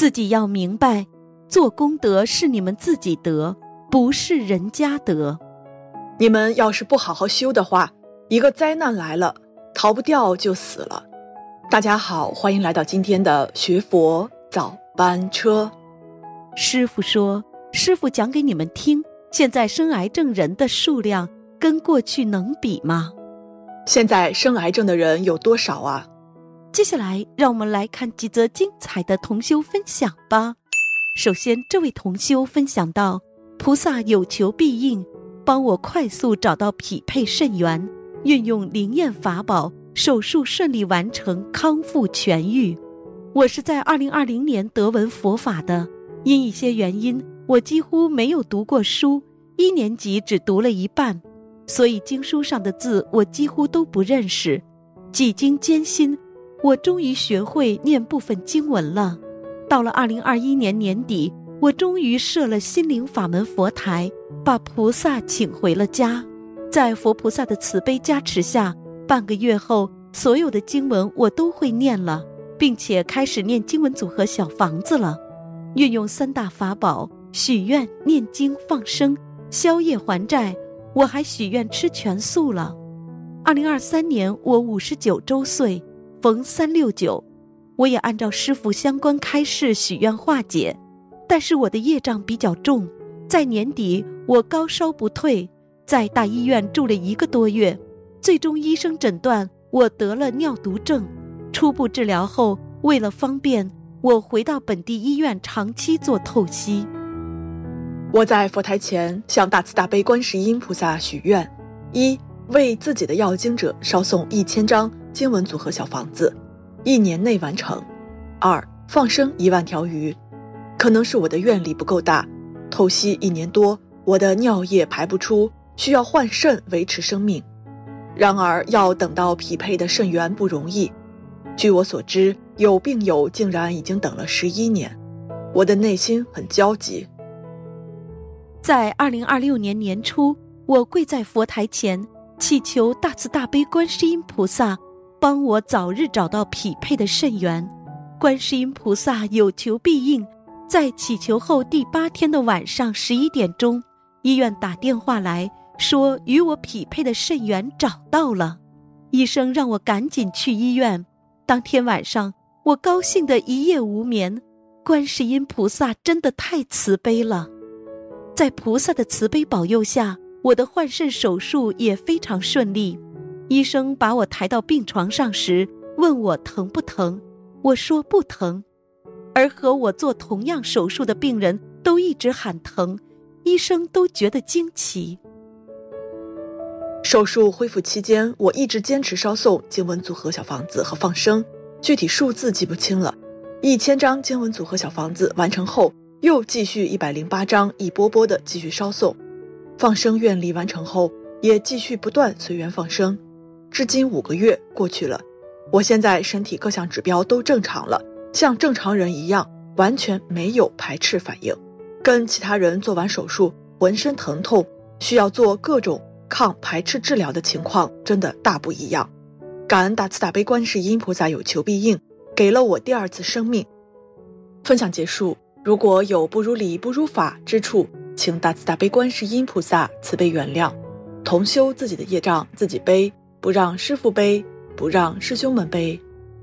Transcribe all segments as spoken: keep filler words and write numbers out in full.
自己要明白，做功德是你们自己得，不是人家得。 你们要是不好好修的话，一个灾难来了，逃不掉就死了。大家好，欢迎来到今天的学佛早班车。 师父说，师父讲给你们听，现在生癌症人的数量跟过去能比吗？ 现在生癌症的人有多少啊？ 接下来让我们来看几则精彩的同修分享吧。首先，这位同修分享到，菩萨有求必应，帮我快速找到匹配肾源，运用灵验法宝，手术顺利完成，康复痊愈。我是在二零二零年得闻佛法的，因一些原因，我几乎没有读过书，一年级只读了一半，所以经书上的字我几乎都不认识。几经艰辛，我终于学会念部分经文了。到了二零二一年年底，我终于设了心灵法门佛台，把菩萨请回了家。在佛菩萨的慈悲加持下，半个月后，所有的经文我都会念了，并且开始念经文组合小房子了。运用三大法宝，许愿、念经、放生，消业还债，我还许愿吃全素了。二零二三年我五十九周岁，逢三六九，我也按照师父相关开示许愿化解，但是我的业障比较重，在年底我高烧不退，在大医院住了一个多月，最终医生诊断我得了尿毒症。初步治疗后，为了方便，我回到本地医院长期做透析。 我在佛台前向大慈大悲观世音菩萨许愿：一、为自己的要经者烧送一千张经文组合小房子，一年内完成；二、放生一万条鱼。可能是我的愿力不够大，透析一年多，我的尿液排不出，需要换肾维持生命。然而要等到匹配的肾源不容易，据我所知，有病友竟然已经等了十一年，我的内心很焦急。 在二零二六年年初，我跪在佛台前，祈求大慈大悲观世音菩萨帮我早日找到匹配的肾源。观世音菩萨有求必应，在祈求后第八天的晚上十一点钟，医院打电话来说与我匹配的肾源找到了。医生让我赶紧去医院。当天晚上，我高兴得一夜无眠。观世音菩萨真的太慈悲了。在菩萨的慈悲保佑下，我的换肾手术也非常顺利。医生把我抬到病床上时，问我疼不疼，我说不疼。而和我做同样手术的病人都一直喊疼，医生都觉得惊奇。 手术恢复期间，我一直坚持烧送经文组合小房子和放生，具体数字记不清了。一千张经文组合小房子完成后，又继续一百零八张一波波的继续烧送。放生愿力完成后，也继续不断随缘放生。至今五个月过去了，我现在身体各项指标都正常了，像正常人一样，完全没有排斥反应。跟其他人做完手术浑身疼痛，需要做各种抗排斥治疗的情况真的大不一样。感恩大慈大悲观世音菩萨有求必应，给了我第二次生命。分享结束，如果有不如理不如法之处，请大慈大悲观世音菩萨慈悲原谅。同修自己的业障自己背，不让师父背，不让师兄们背。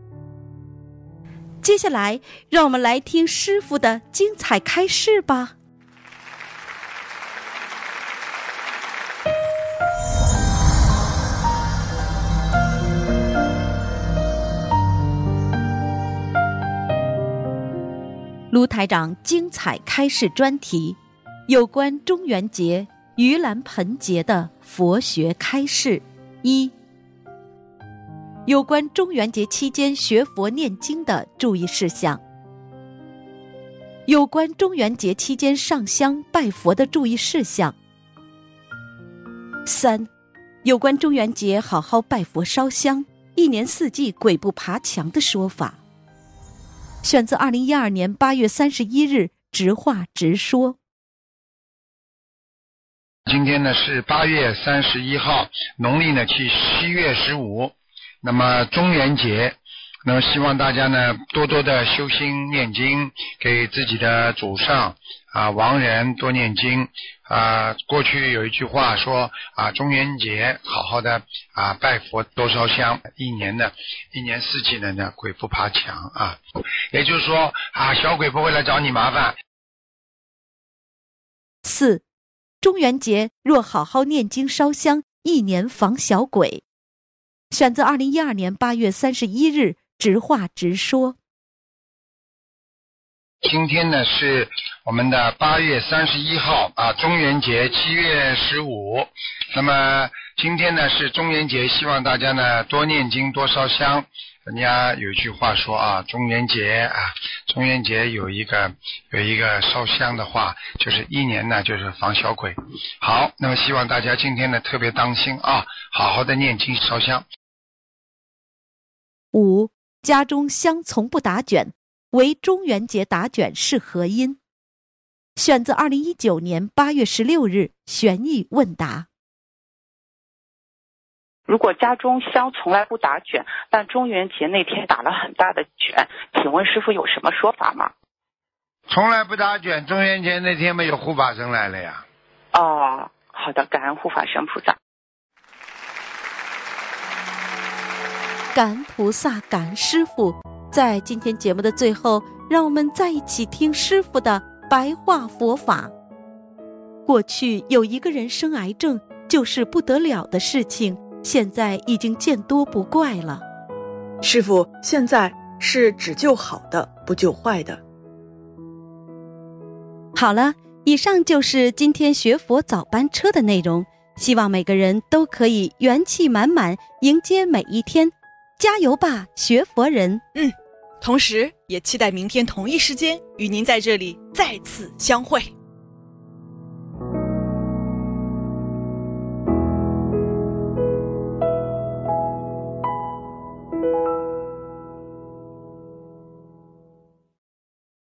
接下来让我们来听师父的精彩开示吧。卢台长精彩开示专题，有关中元节、盂兰盆节的佛学开示。一、有关中元节期间学佛念经的注意事项。有关中元节期间上香拜佛的注意事项。三、有关中元节好好拜佛烧香，一年四季鬼不爬墙的说法。选自二零一二年八月三十一日直话直说。 今天呢是八月三十一号，农历呢去七月十五。那么中元节那么希望大家呢多多的修心念经，给自己的祖上啊亡人多念经啊。过去有一句话说啊，中元节好好的啊拜佛多烧香，一年呢一年四季呢呢鬼不爬墙啊，也就是说啊小鬼不会来找你麻烦。 四，中元节若好好念经烧香，一年防小鬼。选自二零一二年八月三十一日直话直说。 今天呢是我们的八月三十一号啊，中元节七月十五。那么今天呢是中元节，希望大家呢多念经多烧香。人家有一句话说啊，中元节啊，中元节有一个有一个烧香的话，就是一年呢就是防小鬼。好，那么希望大家今天呢特别当心啊，好好的念经烧香。 五，家中香从不打卷，唯中元节打卷是何因？选自二零一九年八月十六日悬疑问答。 如果家中香从来不打卷，但中元节那天打了很大的卷，请问师父有什么说法吗？ 从来不打卷，中元节那天没有护法神来了呀。 哦，好的，感恩护法神菩萨。 感恩菩萨，感恩师父。在今天节目的最后，让我们再一起听师父的白话佛法。过去有一个人生癌症，就是不得了的事情，现在已经见多不怪了。 师父，现在是只救好的，不救坏的。 好了，以上就是今天学佛早班车的内容，希望每个人都可以元气满满迎接每一天。加油吧，学佛人！ 嗯，同时也期待明天同一时间与您在这里再次相会。